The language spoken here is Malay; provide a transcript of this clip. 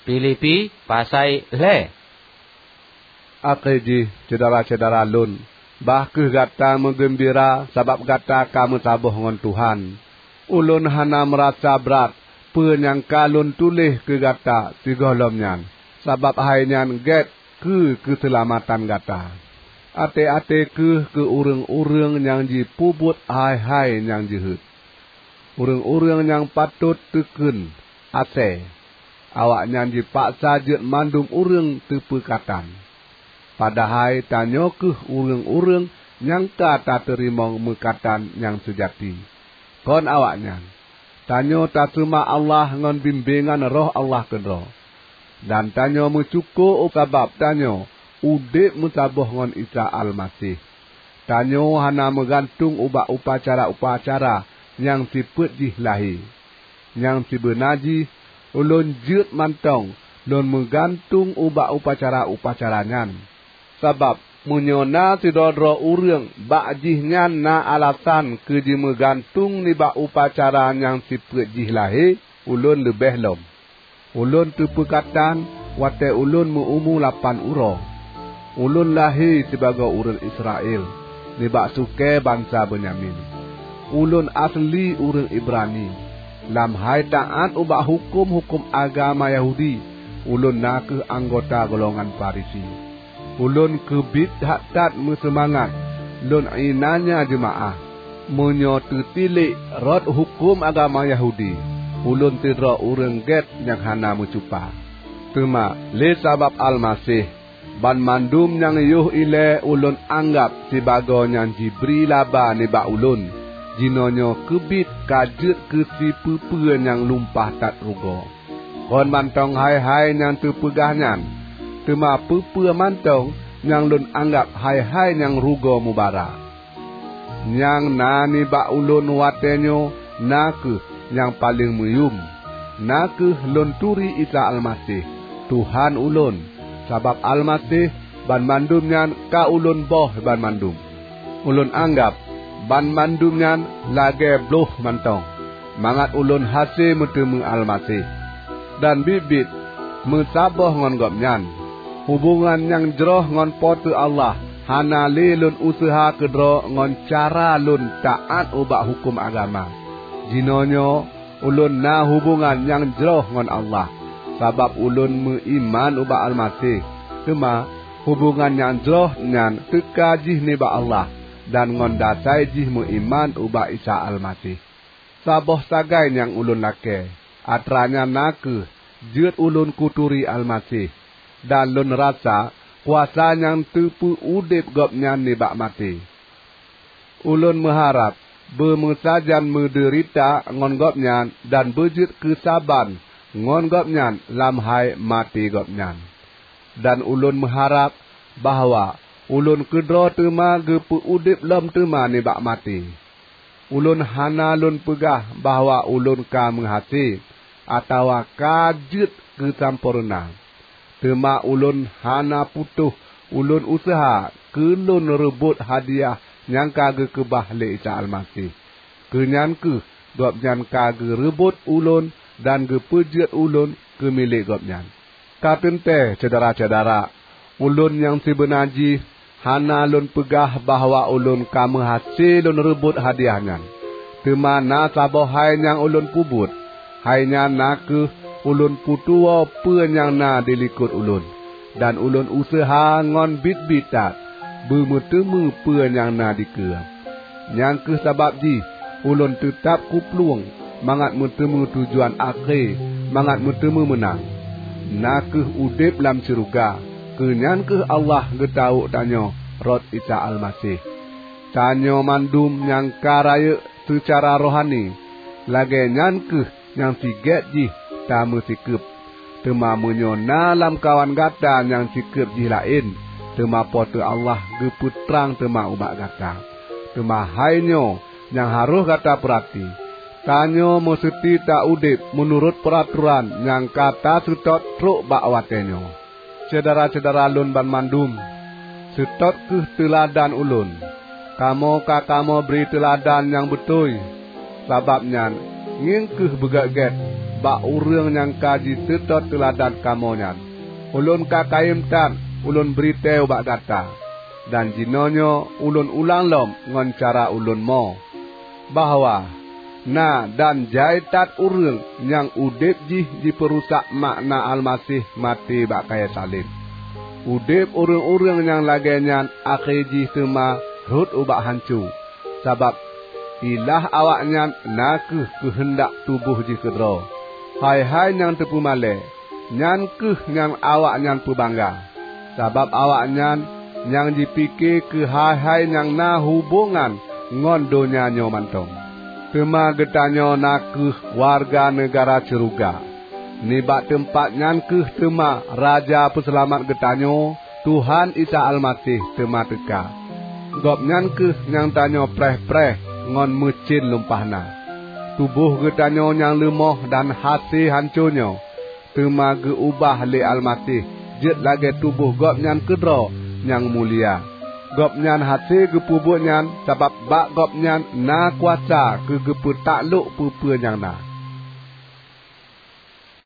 Filipi pasai le. Akhiji cedera-cedera lun. Bah ke gata menggembira sebab gata kamu tabuh ngon Tuhan. Ulun hana merasa berat. Penyangka lun tulis ke gata sigolomnyan. Sebab hainyan get ke keselamatan gata. Ate-ate ke urang-urang yang jipubut hai-hai yang jihut. Urang-urang yang patut teken ase. Awak yang dipaksa jet mandum urang tepekatan. Padahal tanya ke urang-urang yang tak terima mekatan yang sejati. Kon awaknya. Tanya tak terima Allah ngon bimbingan roh Allah kedro. Dan tanya mencukup sebab tanya udip mutabuh ngon Isa Al-Masih. Tanya hana menggantung ubah upacara-upacara yang siput jihlahi. Yang sibenaji ulun jut mantong lun menggantung ubah upacara-upacaranyan. Sebab menyona si dodro urang bakjihnya na alasan keji menggantung ni bak upacara yang siput jihlahi ulun lebih lom. Ulun tepekatan wate ulun meumu 8 uro. Ulun lahir sebagai urang Israel ni bak suke bangsa Benyamin. Ulun asli urang Ibrani. Lam hai taat ubah hukum-hukum agama Yahudi. Ulun nak ke anggota golongan Farisi. Ulun kebit hak-tat mesemangat. Lun inanya jemaah. Menyotu tilik rot hukum agama Yahudi. Ulun tidra urang get yang hana mencupa. Tema le sabab Al-Masih. Ban mandum yang yuh ile ulun anggap sebagai yang jibri laba ni bak ulun. Jinonyo kebit kajet ke si pepen yang lumpah tak rugo. Kon mantong hai-hai yang terpegahnya. Tema pepe mantong yang lun anggap hai-hai yang rugo mubara. Yang nani bak ulun watenyo naku yang paling muyum. Naku lun turi Isa Al-Masih. Tuhan ulun. Sabab Al-Masih ban mandumnya ka ulun boh ban mandum. Ulun anggap ban mandumnya lage bloh mantong. Mangat ulun hasil metemu Al-Masih. Dan bibit mensaboh ngon gopnyan. Hubungan yang jeroh ngon potu Allah. Hana li lun usaha kedro ngon cara lun taat ubah hukum agama. Jinonyo ulun na hubungan yang jeroh ngon Allah. Sabab ulun meiman ubah Al-Masih. Cuma hubungan yang jeroh nyan tekajih ni ba Allah. Dan ngon dasai jih meiman ubah Isa Al-Masih. Saboh sagai yang ulun lake. Atranya nake jut ulun kuturi Al-Masih. Dan lun rasa kuasa yang tepu udip gopnya ni bak mati. Ulun mengharap bermesajan menderita ngon gopnya dan bejut kesaban ngon gopnya lam hai mati gopnya. Dan ulun mengharap bahawa ulun kedro tema gepu udip lam tema ni bak mati. Ulun hana lun pegah bahawa ulun ka menghati atau kajut kesampurna. Tema ulun hana putuh, ulun usaha, kelun rebut hadiah yang kage kebah le Isa Al-Masih. Kenyan ke, gopnyan kage rebut ulun dan gepejut ulun ke milik gopnyan. Katente cedera-cedera, ulun yang sebenaji, hana lun pegah bahawa ulun kamu hasil lun rebut hadiahnya. Tema na saboh hai yang ulun pubut, hainya nake ulun putua pen yang na dilikut ulun. Dan ulun usaha ngon bit-bitat. Bermetemu pen yang na dikeam. Yang ke sabab ji. Ulun tetap kupluang. Mangat metemu tujuan akhir. Mangat metemu menang. Na ke udip lam syurga. Kenyan ke Allah getau tanya. Rot Isa Al-Masih. Tanya mandum yang karaya secara rohani. Lagi nyan ke yang siget ji. Tamu sikap. Tema menyona lam kawan gata yang sikap jih lain. Tema potu Allah geputrang tema ubak gata. Tema hainyo yang harus gata perhati. Tanyo mesti tak udip menurut peraturan yang kata sutot truk bak watenyo. Cedera-cedera lun ban mandum. Sutot ke teladan ulun. Kamu beri teladan yang betul. Sababnya ngin ke begaget. bak urang yang kaji setot teladan kamonyan. Ulun kakaim tan, ulun beriteu bak gata. Dan jinonyo ulun ulang lom ngon cara ulun mo. Bahwa na dan jaitat urang yang udip jih diperusak makna Almasih mati bak kaya salib. Udip urang-urang yang lagenyan akhir jih tema rut ubak hancu. Sabab ilah awaknya nakuh kehendak tubuh jih kedro. Hai-hai yang tepu male, nyan kuh yang awaknya pebangga. Sabab awaknya yang dipikir ke hai-hai yang na hubungan ngon donya nyo mantong. Tema getanyo nakuh warga negara ceruga. Nibak tempat nyan kuh tema Raja Peselamat getanyo, Tuhan Isa Almasih tema teka. Gop nyan kuh yang tanyo preh-preh ngon mecin lumpahna. Tubuh getanyo yang lemah dan hati hancurnya tema geubah le Almasih jet lagi tubuh gop nyan kedro yang mulia. Gop nyan hati gepubuk nyan sabab bak gop nyan na kuasa ke gepu takluk pupe yang na.